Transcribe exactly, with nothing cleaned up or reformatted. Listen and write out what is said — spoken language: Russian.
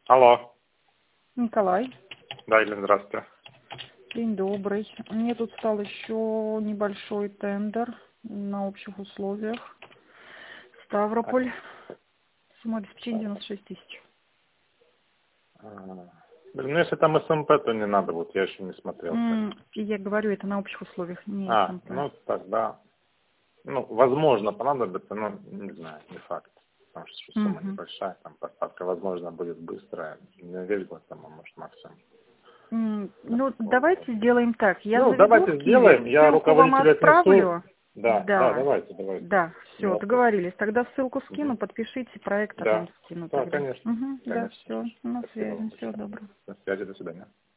Алло. Николай. Да, Елена, здравствуйте. День добрый. Мне тут стал еще небольшой тендер на общих условиях. Ставрополь. Сумма обеспечения девяносто шесть тысяч. А, Блин, ну если там СМП, то не надо, вот я еще не смотрел. М, И я говорю, это на общих условиях, не А, СМП. ну тогда, ну, возможно, понадобится, но не знаю, не факт. Потому что сумма Мгм. небольшая, там поставка, возможно, будет быстрая, не весь год, там, а может, максимум. М, Так, Ну, вот, вот. давайте сделаем так. Я Ну, заведу в давайте Киеве, сделаем, я ссылку вам руководителю отнесу. отправлю. Да, да, Да, давайте, давайте. да, Не все, вопрос. договорились. Тогда ссылку скину, Мгм. подпишите, проект Да, отдам скину да, тогда. конечно, Угу, да, конечно. все, на Спасибо вам связи, всего большое. доброго. До связи, до свидания.